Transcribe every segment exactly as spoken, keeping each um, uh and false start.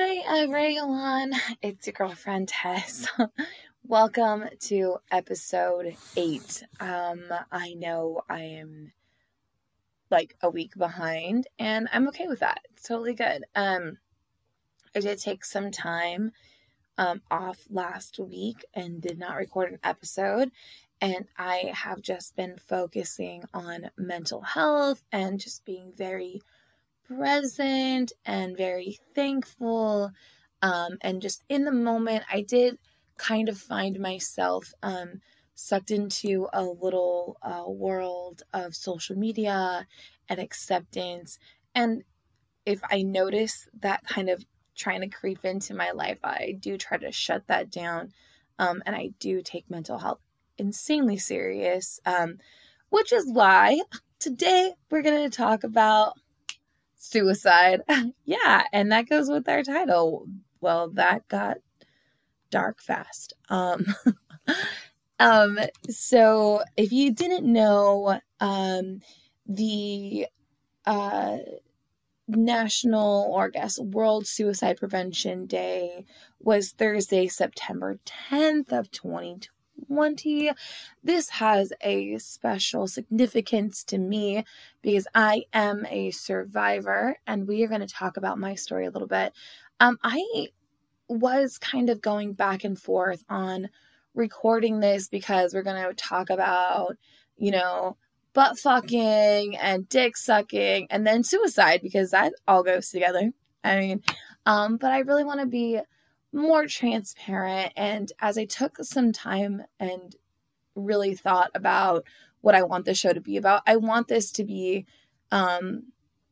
Hi everyone, it's your girlfriend Tess. Welcome to episode eight. Um, I know I am like a week behind and I'm okay with that. It's totally good. Um, I did take some time um, off last week and did not record an episode. And I have just been focusing on mental health and just being very present and very thankful. Um, and just in the moment, I did kind of find myself um, sucked into a little uh, world of social media and acceptance. And if I notice that kind of trying to creep into my life, I do try to shut that down. Um, and I do take mental health insanely serious, um, which is why today we're going to talk about suicide. Yeah, and that goes with our title. Well, that got dark fast. Um, um, so if you didn't know, um, the uh, National, or I guess World Suicide Prevention Day was Thursday, September tenth of twenty twenty. This has a special significance to me because I am a survivor, and we are going to talk about my story a little bit. Um, I was kind of going back and forth on recording this because we're going to talk about, you know, butt fucking and dick sucking and then suicide, because that all goes together. I mean, um, but I really want to be more transparent. And as I took some time and really thought about what I want the show to be about, I want this to be um,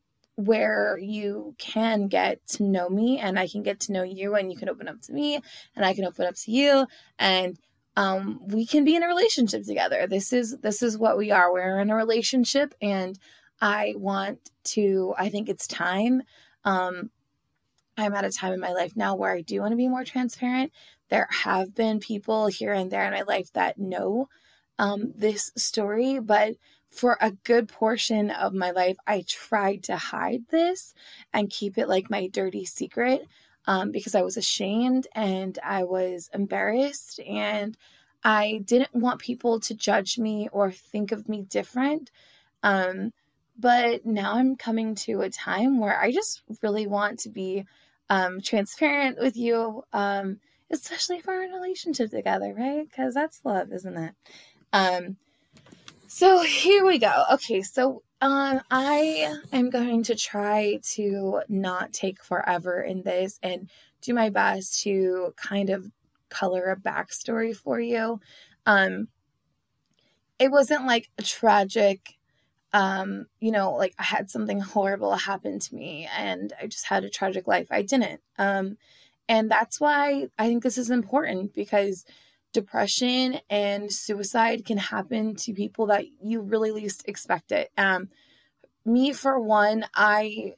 where you can get to know me and I can get to know you, and you can open up to me and I can open up to you, and um, we can be in a relationship together. This is, this is what we are. We're in a relationship, and I want to, I think it's time. Um, I'm at a time in my life now where I do want to be more transparent. There have been people here and there in my life that know um, this story, but for a good portion of my life, I tried to hide this and keep it like my dirty secret um, because I was ashamed and I was embarrassed, and I didn't want people to judge me or think of me different. Um, but now I'm coming to a time where I just really want to be um, transparent with you, um, especially if we're in a relationship together, right? Because that's love, isn't it? Um, so here we go. Okay, so um, I am going to try to not take forever in this and do my best to kind of color a backstory for you. Um, it wasn't like a tragic, um, you know, like I had something horrible happen to me and I just had a tragic life. I didn't. Um, and that's why I think this is important, because depression and suicide can happen to people that you really least expect it. Um, me, for one, I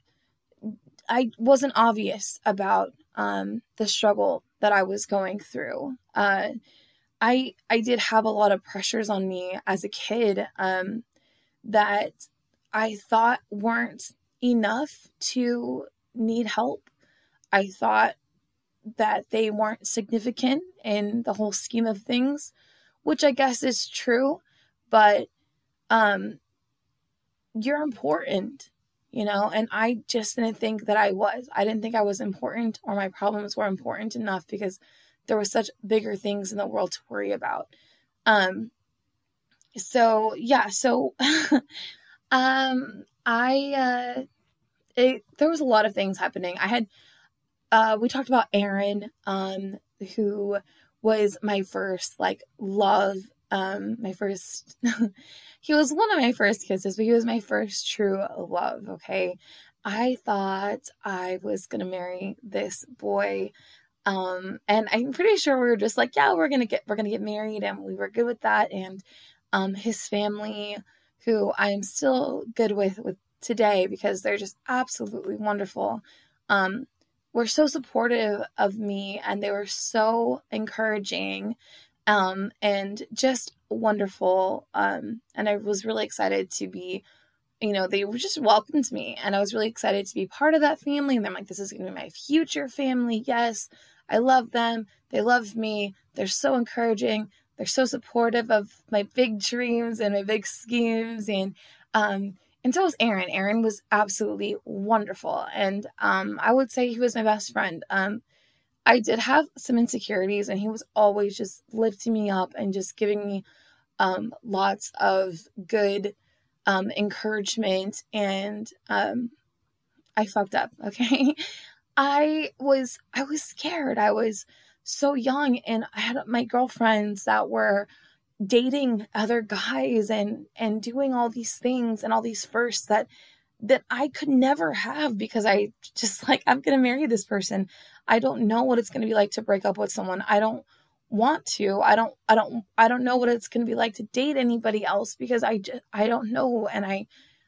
I wasn't obvious about um, the struggle that I was going through. Uh, I I did have a lot of pressures on me as a kid um, that I thought weren't enough to need help. I thought that they weren't significant in the whole scheme of things, which I guess is true, but um, you're important, you know, and I just didn't think that I was. I didn't think I was important or my problems were important enough because there were such bigger things in the world to worry about. Um, so yeah, so um, I, uh, it, there was a lot of things happening. I had Uh, we talked about Aaron, um, who was my first, like, love, um, my first, he was one of my first kisses, but he was my first true love, okay? I thought I was gonna marry this boy, um, and I'm pretty sure we were just like, yeah, we're gonna get, we're gonna get married, and we were good with that, and, um, his family, who I'm still good with, with today, because they're just absolutely wonderful, um, were so supportive of me, and they were so encouraging, um, and just wonderful. Um, and I was really excited to be you know, they just welcomed me, and I was really excited to be part of that family. And I'm like, this is going to be my future family. Yes, I love them. They love me. They're so encouraging. They're so supportive of my big dreams and my big schemes. And, um, and so was Aaron. Aaron was absolutely wonderful. And, um, I would say he was my best friend. Um, I did have some insecurities, and he was always just lifting me up and just giving me, um, lots of good, um, encouragement. And, um, I fucked up. Okay. I was, I was scared. I was so young, and I had my girlfriends that were dating other guys and, and doing all these things and all these firsts that, that I could never have, because I just like, I'm going to marry this person. I don't know what it's going to be like to break up with someone. I don't want to, I don't, I don't, I don't know what it's going to be like to date anybody else, because I just, I don't know. And I,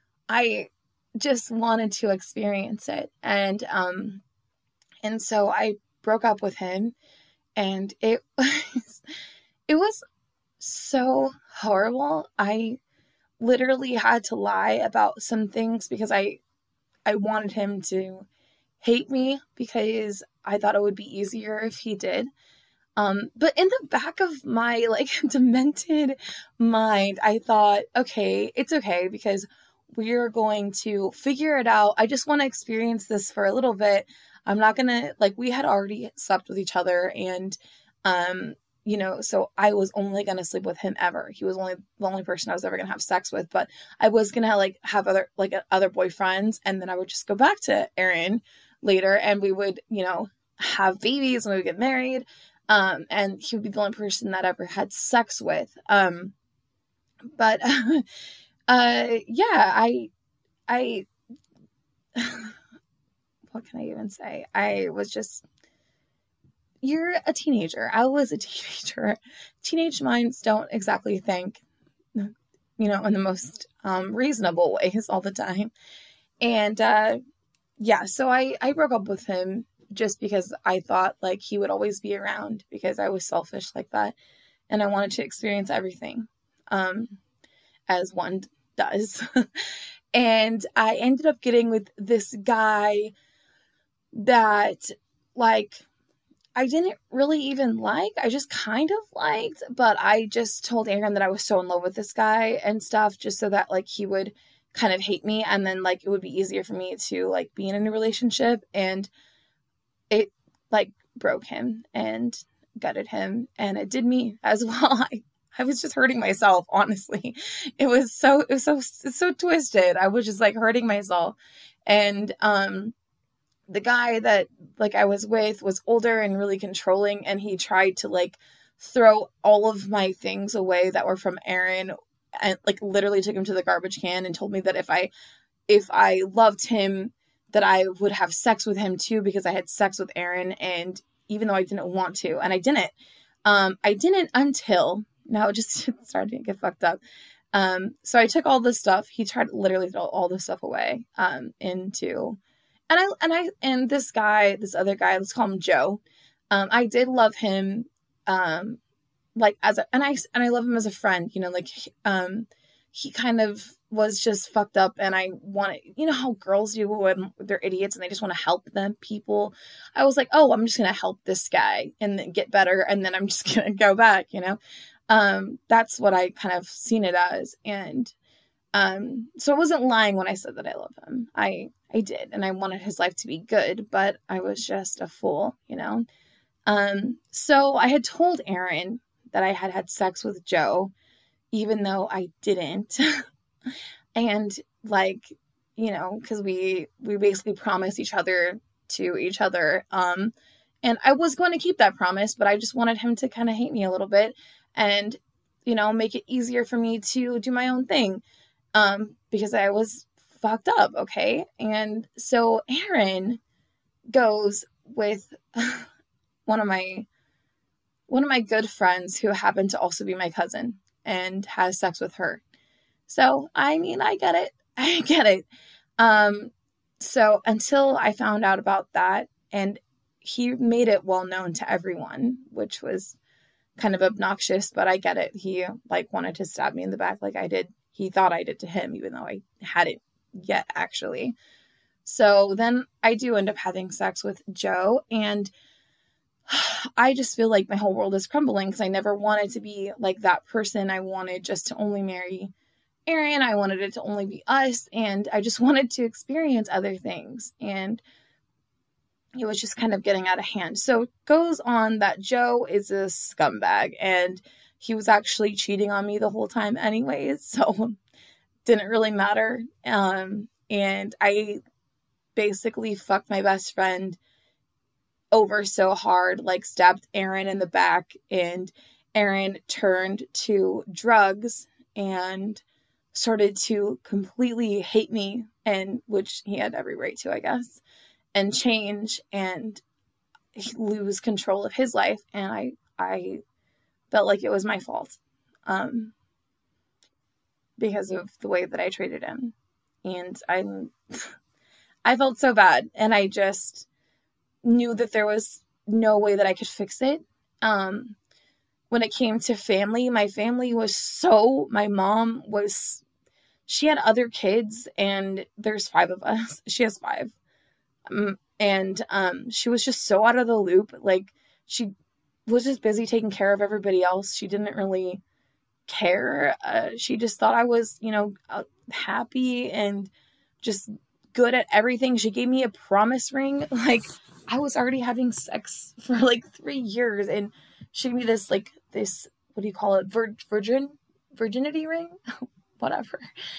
I just wanted to experience it. And, um, and so I broke up with him, and it was, it was so horrible. I literally had to lie about some things because I, I wanted him to hate me, because I thought it would be easier if he did. Um, but in the back of my like demented mind, I thought, okay, it's okay, because we're going to figure it out. I just want to experience this for a little bit. I'm not going to, like, we had already slept with each other, and, um, you know, so I was only going to sleep with him ever. He was only the only person I was ever going to have sex with, but I was going to like have other, like other boyfriends. And then I would just go back to Aaron later, and we would, you know, have babies, and we would get married. Um, and he would be the only person that I ever had sex with. Um, but, uh, yeah, I, I, what can I even say? I was just, you're a teenager. I was a teenager. Teenage minds don't exactly think, you know, in the most, um, reasonable ways all the time. And, uh, yeah, so I, I broke up with him just because I thought like he would always be around, because I was selfish like that. And I wanted to experience everything, um, as one does. And I ended up getting with this guy that, like, I didn't really even like. I just kind of liked, but I just told Aaron that I was so in love with this guy and stuff, just so that, like, he would kind of hate me, and then, like, it would be easier for me to, like, be in a relationship. And it, like, broke him and gutted him, and it did me as well. I, I was just hurting myself, honestly. It was so, it was so, it's so twisted. I was just, like, hurting myself. And, um, the guy that, like, I was with was older and really controlling, and he tried to, like, throw all of my things away that were from Aaron, and, like, literally took him to the garbage can and told me that if I, if I loved him, that I would have sex with him too, because I had sex with Aaron. And even though I didn't want to, and I didn't, um, I didn't until now it just started to get fucked up. Um, so I took all this stuff. He tried to literally throw all this stuff away, um, into, and I, and I, and this guy, this other guy, let's call him Joe. Um, I did love him, um, like as a, and I, and I love him as a friend, you know, like, um, he kind of was just fucked up, and I wanted, you know how girls do when they're idiots and they just want to help them people. I was like, oh, I'm just going to help this guy and then get better, and then I'm just going to go back, you know? Um, that's what I kind of seen it as. And, um, so I wasn't lying when I said that I love him. I, I did. And I wanted his life to be good, but I was just a fool, you know? Um, so I had told Aaron that I had had sex with Joe, even though I didn't. And, like, you know, because we, we basically promised each other to each other. Um, and I was going to keep that promise, but I just wanted him to kind of hate me a little bit and, you know, make it easier for me to do my own thing. Um, because I was fucked up. Okay. And so Aaron goes with one of my, one of my good friends who happened to also be my cousin, and has sex with her. So, I mean, I get it. I get it. Um, so until I found out about that, and he made it well known to everyone, which was kind of obnoxious, but I get it. He, like, wanted to stab me in the back like I did he thought I did to him, even though I hadn't yet, actually. So then I do end up having sex with Joe, and I just feel like my whole world is crumbling because I never wanted to be like that person. I wanted just to only marry Aaron. I wanted it to only be us, and I just wanted to experience other things, and it was just kind of getting out of hand. So it goes on that Joe is a scumbag, and he was actually cheating on me the whole time anyways, so didn't really matter. Um, and I basically fucked my best friend over so hard, like stabbed Aaron in the back, and Aaron turned to drugs and started to completely hate me, and which he had every right to, I guess, and change and lose control of his life. And I, I felt like it was my fault, um, because of the way that I treated him. And I'm, I felt so bad, and I just knew that there was no way that I could fix it. Um, when it came to family, my family was so, my mom was, she had other kids, and there's five of us. She has five. Um, and um, she was just so out of the loop. Like, she was just busy taking care of everybody else. She didn't really care. Uh, she just thought I was, you know, uh, happy and just good at everything. She gave me a promise ring. Like, I was already having sex for like three years, and she gave me this, like, this, what do you call it? Vir- virgin, virginity ring? Whatever.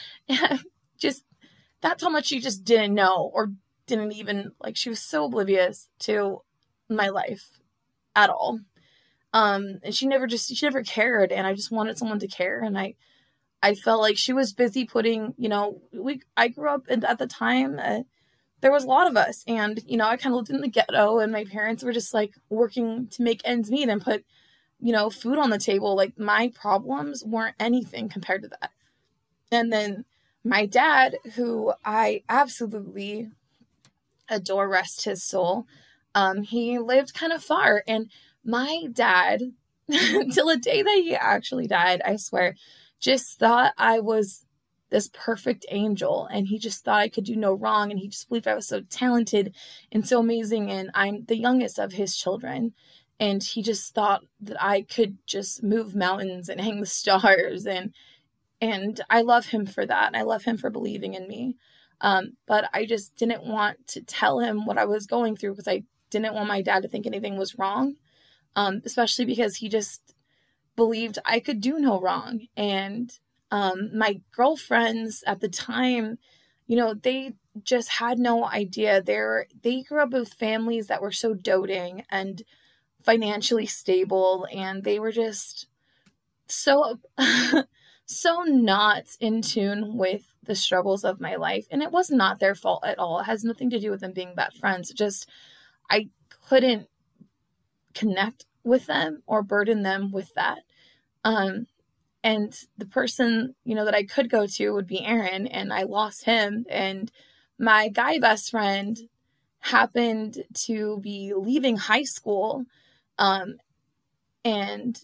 Just, that's how much she just didn't know, or didn't even, like, she was so oblivious to my life at all. Um, and she never just, she never cared, and I just wanted someone to care, and I, I felt like she was busy putting, you know, we, I grew up in, at the time, uh, there was a lot of us, and, you know, I kind of lived in the ghetto, and my parents were just, like, working to make ends meet and put, you know, food on the table. Like, my problems weren't anything compared to that. And then my dad, who I absolutely adore, rest his soul, um, he lived kind of far, and my dad, till the day that he actually died, I swear, just thought I was this perfect angel, and he just thought I could do no wrong, and he just believed I was so talented and so amazing, and I'm the youngest of his children, and he just thought that I could just move mountains and hang the stars, and and I love him for that, and I love him for believing in me, um, but I just didn't want to tell him what I was going through, because I didn't want my dad to think anything was wrong, um, especially because he just believed I could do no wrong. And um, my girlfriends at the time, you know, they just had no idea. They're, they grew up with families that were so doting and financially stable, and they were just so, so not in tune with the struggles of my life. And it was not their fault at all. It has nothing to do with them being bad friends. It just, I couldn't connect with them or burden them with that. Um, and the person, you know, that I could go to would be Aaron, and I lost him. And my guy best friend happened to be leaving high school. Um, and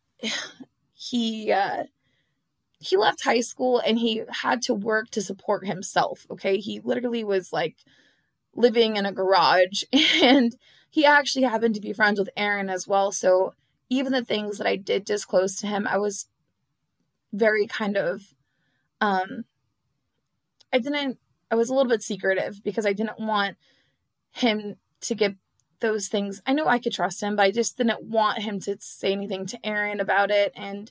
he, uh, he left high school, and he had to work to support himself. Okay. He literally was like living in a garage, and he actually happened to be friends with Aaron as well. So even the things that I did disclose to him, I was very kind of, um, I didn't, I was a little bit secretive, because I didn't want him to get those things. I know I could trust him, but I just didn't want him to say anything to Aaron about it. And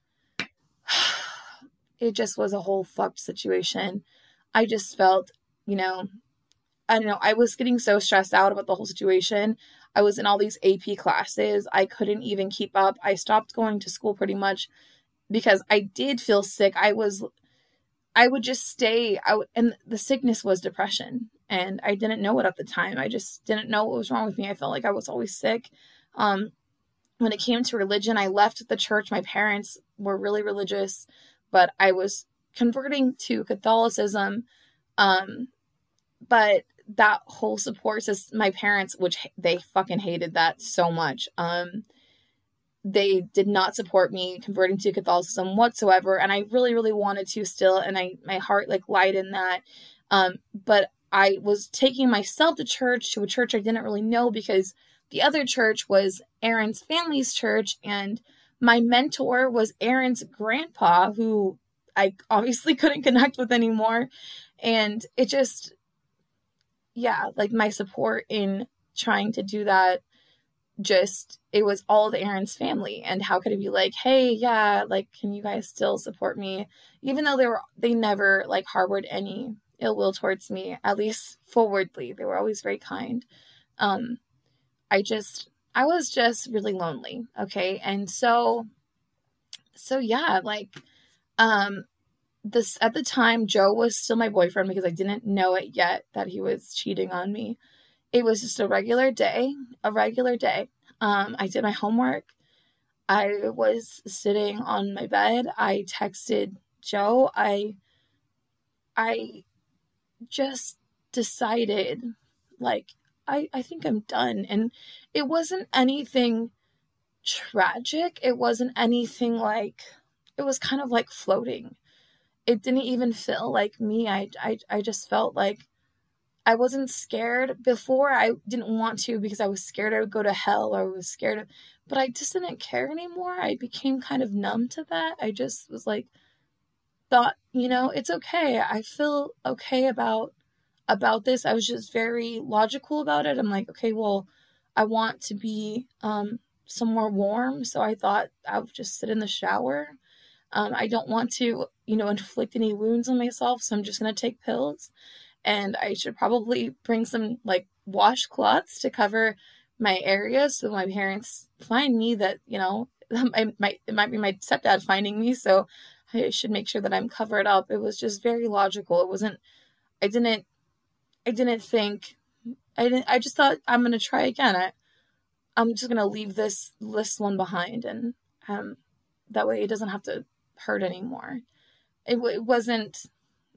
it just was a whole fucked situation. I just felt, you know, I don't know, I was getting so stressed out about the whole situation. I was in all these A P classes. I couldn't even keep up. I stopped going to school pretty much because I did feel sick. I was, I would just stay out, and the sickness was depression, and I didn't know it at the time. I just didn't know what was wrong with me. I felt like I was always sick. Um, when it came to religion, I left the church. My parents were really religious, but I was converting to Catholicism. Um, but that whole support system, my parents, which they fucking hated that so much. Um, they did not support me converting to Catholicism whatsoever. And I really, really wanted to still. And I, my heart like lied in that. Um, but I was taking myself to church, to a church I didn't really know, because the other church was Aaron's family's church. And my mentor was Aaron's grandpa, who I obviously couldn't connect with anymore. And it just, yeah, like my support in trying to do that, just, it was all of Aaron's family. And how could it be like, hey, yeah, like, can you guys still support me? Even though they were, they never like harbored any ill will towards me, at least forwardly. They were always very kind. Um, I just, I was just really lonely. Okay. And so, so yeah, like, um, this, at the time, Joe was still my boyfriend because I didn't know it yet that he was cheating on me. It was just a regular day, a regular day. Um, I did my homework. I was sitting on my bed. I texted Joe. I, I just decided, like, I, I think I'm done. And it wasn't anything tragic. It wasn't anything like, it was kind of like floating. It didn't even feel like me. I, I, I just felt like I wasn't scared. Before, I didn't want to because I was scared I would go to hell, or I was scared of, but I just didn't care anymore. I became kind of numb to that. I just was like, thought, you know, it's okay. I feel okay about, about this. I was just very logical about it. I'm like, okay, well, I want to be, um, somewhere warm. So I thought I would just sit in the shower. Um, I don't want to, you know, inflict any wounds on myself. So I'm just going to take pills. And I should probably bring some like washcloths to cover my area so my parents find me, that, you know, it might, it might be my stepdad finding me. So I should make sure that I'm covered up. It was just very logical. It wasn't, I didn't, I didn't think, I didn't, I just thought I'm going to try again. I, I'm just going to leave this, this one behind. And um, that way it doesn't have to hurt anymore. It, it wasn't,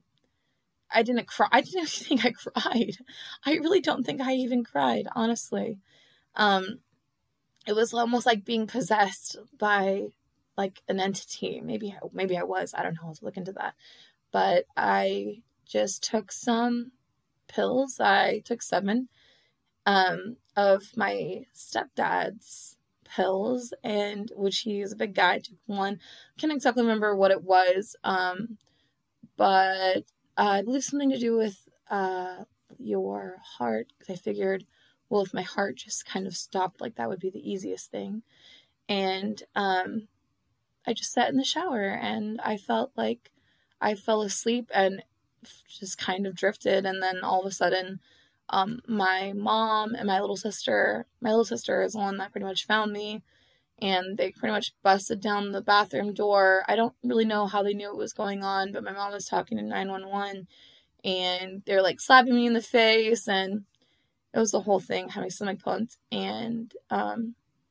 I didn't cry. I didn't think I cried. I really don't think I even cried, honestly. Um, it was almost like being possessed by like an entity. Maybe, maybe I was, I don't know. I'll have to look into that. But I just took some pills. I took seven, um, of my stepdad's pills, and which he is a big guy. I took one. I can't exactly remember what it was. Um, but Uh, I believe something to do with uh, your heart, because I figured, well, if my heart just kind of stopped, like that would be the easiest thing. And um, I just sat in the shower, and I felt like I fell asleep and just kind of drifted. And then all of a sudden, um, my mom and my little sister, my little sister is the one that pretty much found me, and they pretty much busted down the bathroom door. I don't really know how they knew what was going on, but my mom was talking to nine one one, and they're like slapping me in the face, and it was the whole thing, having stomach pumps, and um,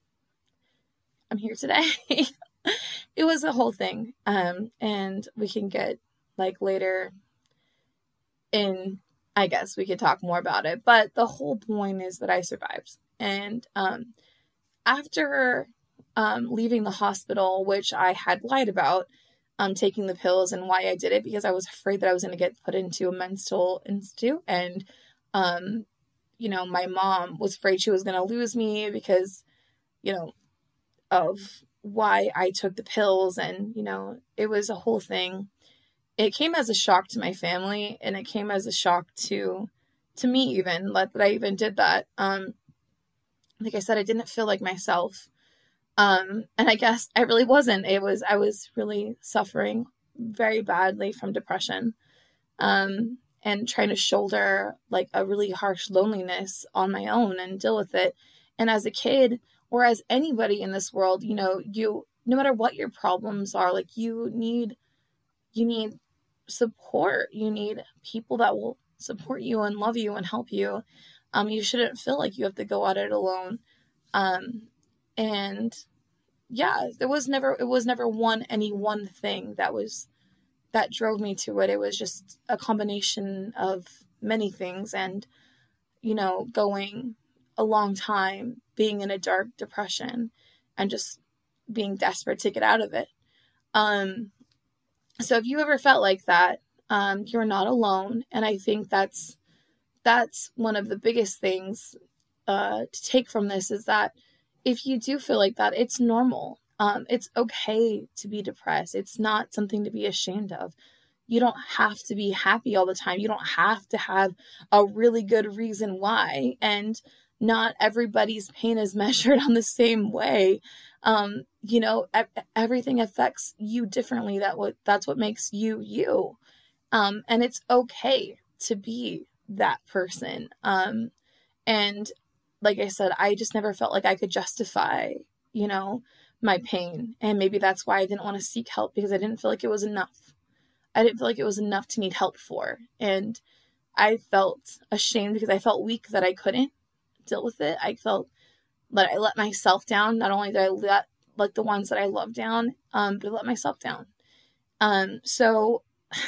I'm here today. It was a whole thing, um, and we can get, like, later in, I guess we could talk more about it, but the whole point is that I survived, and um, after Um, leaving the hospital, which I had lied about, um, taking the pills and why I did it, because I was afraid that I was going to get put into a mental institute. And, um, you know, my mom was afraid she was going to lose me because, you know, of why I took the pills. And, you know, it was a whole thing. It came as a shock to my family, and it came as a shock to, to me even, like, that I even did that. Um, like I said, I didn't feel like myself. Um, and I guess I really wasn't. It was, I was really suffering very badly from depression, um, and trying to shoulder like a really harsh loneliness on my own and deal with it. And as a kid, or as anybody in this world, you know, you, no matter what your problems are, like you need, you need support. You need people that will support you and love you and help you. Um, you shouldn't feel like you have to go at it alone. Um, And yeah, there was never, it was never one, any one thing that was, that drove me to it. It was just a combination of many things, and, you know, going a long time, being in a dark depression, and just being desperate to get out of it. Um, so if you ever felt like that, um, you're not alone. And I think that's, that's one of the biggest things, uh, to take from this, is that if you do feel like that, it's normal. Um, it's okay to be depressed. It's not something to be ashamed of. You don't have to be happy all the time. You don't have to have a really good reason why. And not everybody's pain is measured on the same way. Um, you know, e- everything affects you differently. That what that's what makes you you. Um, and it's okay to be that person. Um, and like I said, I just never felt like I could justify, you know, my pain. And maybe that's why I didn't want to seek help, because I didn't feel like it was enough. I didn't feel like it was enough to need help for. And I felt ashamed because I felt weak that I couldn't deal with it. I felt that I let myself down. Not only did I let like the ones that I love down, um, but I let myself down. Um, so,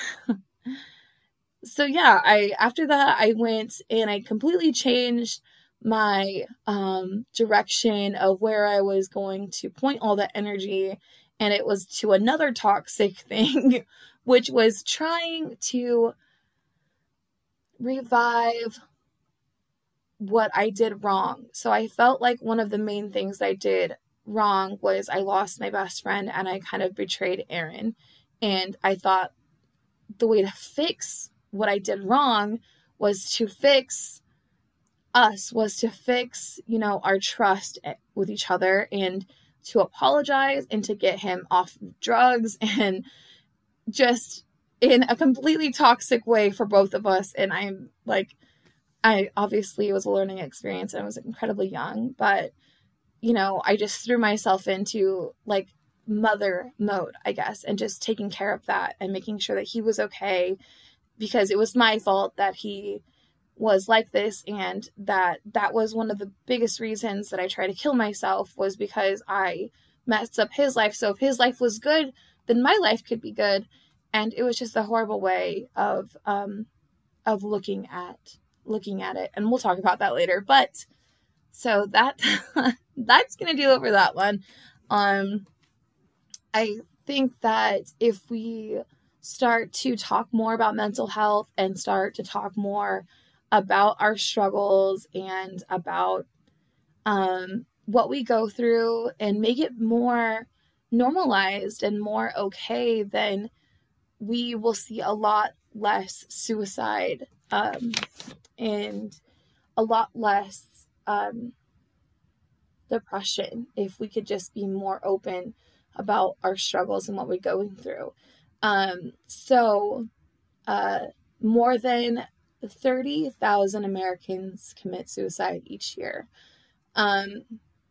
so yeah, I, after that I went and I completely changed my, um, direction of where I was going to point all that energy. And it was to another toxic thing, which was trying to revive what I did wrong. So I felt like one of the main things I did wrong was I lost my best friend and I kind of betrayed Aaron. And I thought the way to fix what I did wrong was to fix us, was to fix, you know, our trust with each other, and to apologize and to get him off drugs, and just in a completely toxic way for both of us. And I'm like, I obviously it was a learning experience and I was incredibly young, but you know, I just threw myself into like mother mode, I guess, and just taking care of that and making sure that he was okay, because it was my fault that he was like this, and that that was one of the biggest reasons that I tried to kill myself, was because I messed up his life. So if his life was good, then my life could be good. And it was just a horrible way of um of looking at looking at it, and we'll talk about that later. But so that that's gonna do it for that one. um I think that if we start to talk more about mental health and start to talk more about our struggles and about um, what we go through, and make it more normalized and more okay, then we will see a lot less suicide um, and a lot less um, depression, if we could just be more open about our struggles and what we're going through. Um, so uh, more than thirty thousand Americans commit suicide each year. Um,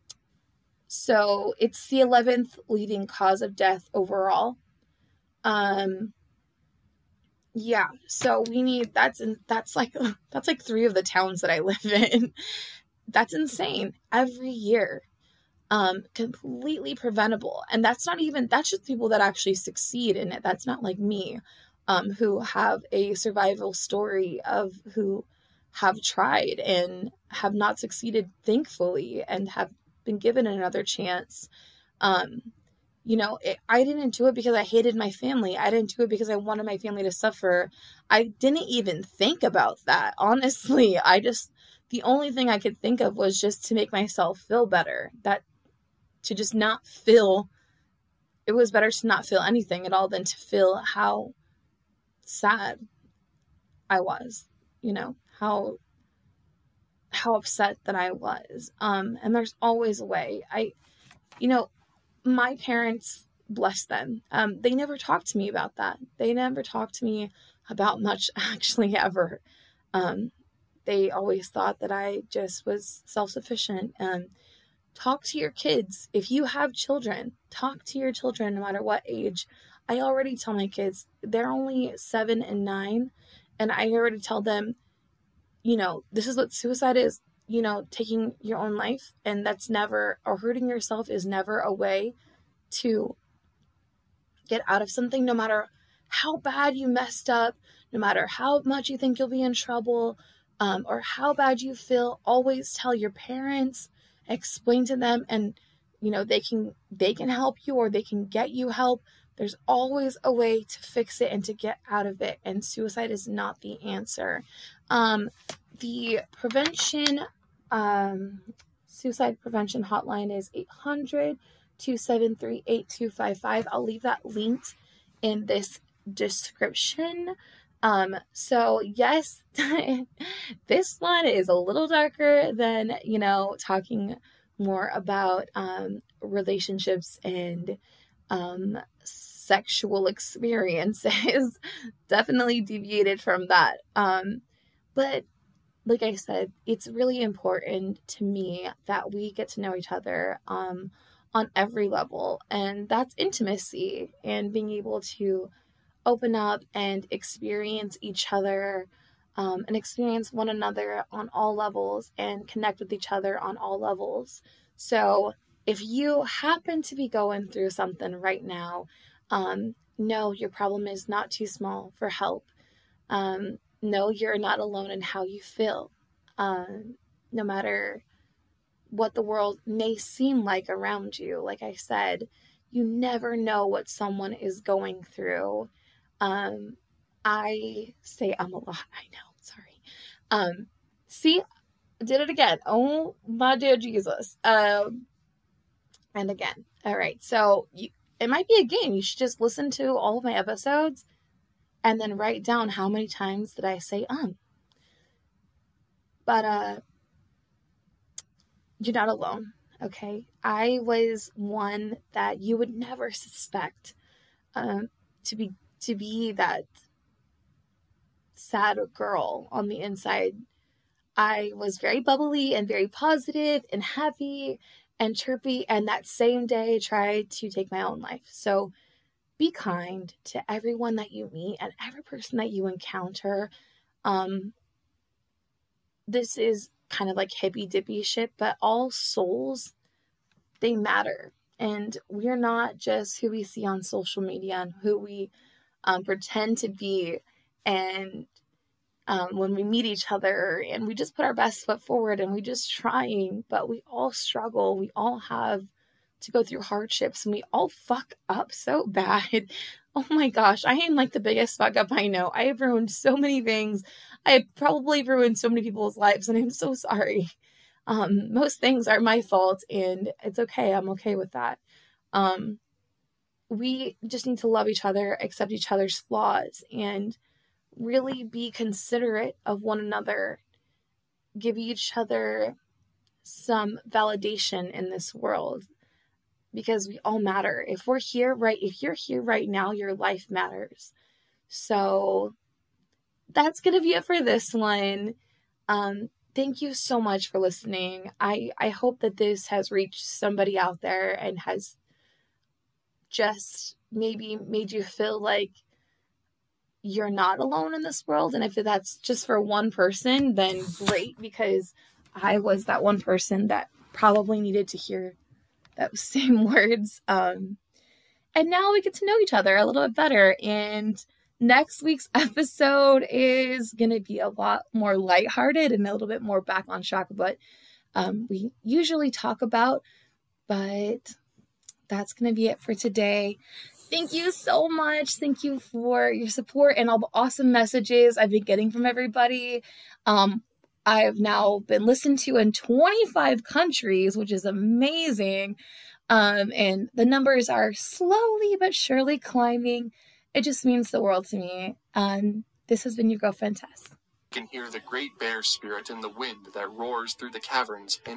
so it's the eleventh leading cause of death overall. Um, yeah, so we need, that's, that's like, that's like three of the towns that I live in. That's insane. Every year. Um, completely preventable. And that's not even, that's just people that actually succeed in it. That's not like me, um, who have a survival story of who have tried and have not succeeded, thankfully, and have been given another chance. Um, you know, it, I didn't do it because I hated my family. I didn't do it because I wanted my family to suffer. I didn't even think about that. Honestly, I just, the only thing I could think of was just to make myself feel better. That, to just not feel, it was better to not feel anything at all than to feel how sad I was, you know, how, how upset that I was. Um, and there's always a way. I, you know, my parents, bless them, um, they never talked to me about that. They never talked to me about much, actually, ever. Um, they always thought that I just was self-sufficient. And talk to your kids. If you have children, talk to your children no matter what age. I already tell my kids, they're only seven and nine, and I already tell them, you know, this is what suicide is, you know, taking your own life, and that's never, or hurting yourself is never a way to get out of something, no matter how bad you messed up, no matter how much you think you'll be in trouble, um, or how bad you feel. Always tell your parents, explain to them, and you know, they can they can help you or they can get you help. There's always a way to fix it and to get out of it, and suicide is not the answer. Um, the prevention, um, suicide prevention hotline is eight hundred, two seven three, eight two five five. I'll leave that linked in this description. Um, so yes, this one is a little darker than, you know, talking more about um, relationships and um, sexual experiences. Definitely deviated from that. Um, but like I said, it's really important to me that we get to know each other um, on every level, and that's intimacy and being able to open up and experience each other um, and experience one another on all levels and connect with each other on all levels. So if you happen to be going through something right now, um, no, your problem is not too small for help. Um, no, you're not alone in how you feel. Um, no matter what the world may seem like around you, like I said, you never know what someone is going through. Um, I say I'm a lot. I know. Sorry. Um, see, did it again. Oh my dear Jesus. Um, and again. All right. So you, it might be a game. You should just listen to all of my episodes and then write down how many times did I say um. But uh, you're not alone. Okay. I was one that you would never suspect um, to be to be that sad girl on the inside. I was very bubbly and very positive and happy and chirpy, and that same day tried to take my own life. So be kind to everyone that you meet and every person that you encounter. Um, this is kind of like hippy dippy shit, but all souls, they matter. And we're not just who we see on social media and who we um, pretend to be. And um, when we meet each other and we just put our best foot forward and we just trying, but we all struggle. We all have to go through hardships and we all fuck up so bad. Oh my gosh, I am like the biggest fuck up I know. I have ruined so many things. I have probably ruined so many people's lives and I'm so sorry. Um, most things are my fault and it's okay. I'm okay with that. Um, we just need to love each other, accept each other's flaws, and really be considerate of one another. Give each other some validation in this world because we all matter. If we're here right, if you're here right now, your life matters. So that's going to be it for this one. Um, Thank you so much for listening. I, I hope that this has reached somebody out there and has just maybe made you feel like you're not alone in this world. And if that's just for one person, then great, because I was that one person that probably needed to hear those same words. Um, and now we get to know each other a little bit better. And next week's episode is going to be a lot more lighthearted and a little bit more back on track of what um, we usually talk about. But that's going to be it for today. Thank you so much. Thank you for your support and all the awesome messages I've been getting from everybody. Um, I've now been listened to in twenty-five countries, which is amazing. Um, and the numbers are slowly but surely climbing. It just means the world to me. Um, this has been your girlfriend, Tess. You can hear the great bear spirit in the wind that roars through the caverns.